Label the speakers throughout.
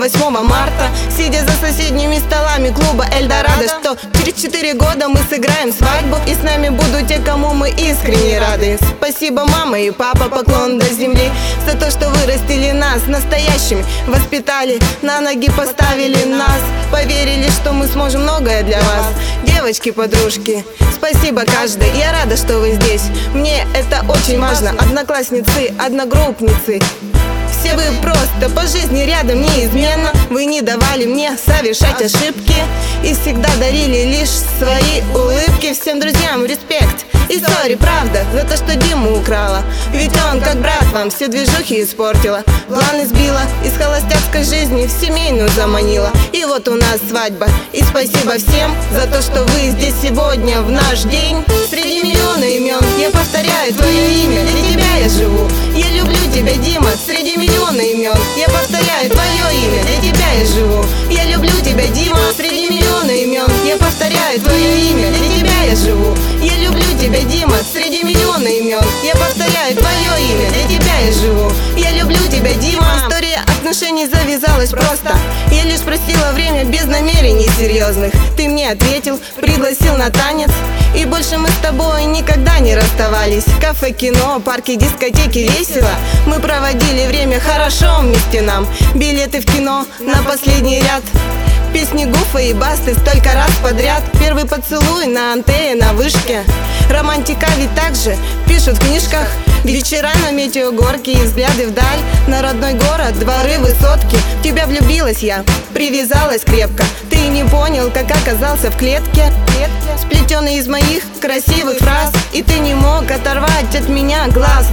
Speaker 1: 8 марта, сидя за соседними столами клуба Эльдорадо, что через 4 года мы сыграем свадьбу, и с нами будут те, кому мы искренне рады. Спасибо, мама и папа, поклон до земли, за то, что вырастили нас настоящими, воспитали, на ноги поставили нас, поверили, что мы сможем многое для вас. Девочки-подружки, спасибо каждой, я рада, что вы здесь. Мне это очень важно. Одноклассницы, одногруппницы, все вы просто по жизни рядом неизменно. Вы не давали мне совершать ошибки и всегда дарили лишь свои улыбки. Всем друзьям респект и сори, правда, за то, что Диму украла, ведь он как брат вам все движухи испортила, планы сбила, из холостяцкой жизни в семейную заманила. И вот у нас свадьба, и спасибо всем за то, что вы здесь сегодня в наш день. Среди миллиона имен я повторяю твое имя, для тебя я живу, я люблю тебя, Дима. Среди миллиона имен я повторяю твое имя, для тебя я живу, я люблю тебя, Дима. Среди миллиона имен я повторяю твое имя, для тебя я живу, я люблю тебя, Дима. Среди миллиона имен я повторяю твое имя, для тебя я живу, я люблю тебя, Дима. История отношений завязалась просто, я лишь просила время без намерений серьезных. Ты мне ответил, пригласил на танец, и больше мы с тобой никогда не расставались. Кафе, кино, парки, дискотеки, весело мы проводили время хорошо вместе нам. Билеты в кино на последний ряд, песни Гуфа и Басты столько раз подряд. Первый поцелуй на антенне на вышке, романтика ведь также пишут в книжках. Вечера на метеогорке и взгляды вдаль, на родной город, дворы, высотки. В тебя влюбилась я, привязалась крепко, ты не понял, как оказался в клетке, сплетенный из моих красивых фраз, и ты не мог оторвать от меня глаз.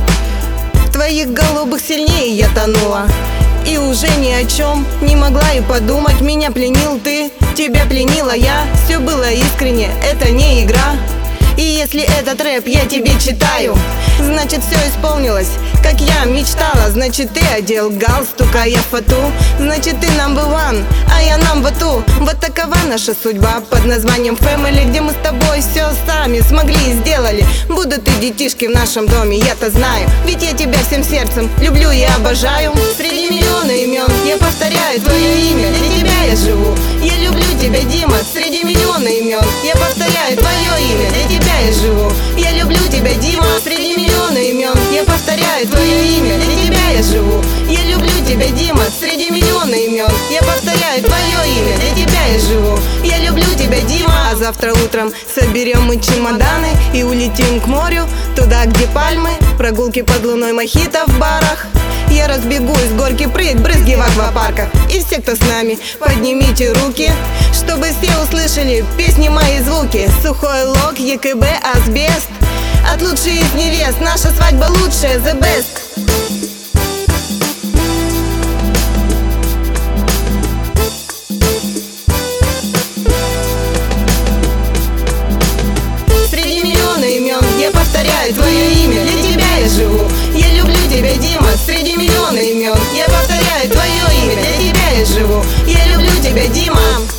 Speaker 1: В твоих голубых сильнее я тонула, и уже ни о чем не могла и подумать. Меня пленил ты, тебя пленила я, все было искренне, это не игра. И если этот рэп я тебе читаю, значит все исполнилось, как я мечтала. Значит ты одел галстук, а я фату, значит ты number one, а я number two. Вот такова наша судьба под названием Family, где мы с тобой все сами смогли и сделали. Будут и детишки в нашем доме, я-то знаю, ведь я тебя всем сердцем люблю и обожаю. Среди миллиона имен я повторяю твое имя, для тебя я живу, я люблю тебя, Дима. Среди миллиона имен я повторяю твое имя, для тебя я живу, я люблю тебя, Дима. Среди миллиона имен я повторяю твое имя, для тебя я живу, я люблю тебя, Дима. Среди миллиона имен я повторяю твое имя, для тебя я живу, я люблю тебя, Дима. А завтра утром соберем мы чемоданы и улетим к морю, туда, где пальмы, прогулки под луной, мохито в барах. Я разбегусь, горки прыг, брызги в аквапарках. И все, кто с нами, поднимите руки, чтобы все услышали песни мои звуки. Сухой лог, ЕКБ, асбест, от лучшей из невест наша свадьба лучшая, the best. Среди миллиона имен я повторяю твое имя, для тебя я живу, я люблю тебя, Дима. Среди миллиона имен я повторяю твое имя, для тебя я живу, я люблю тебя, Дима.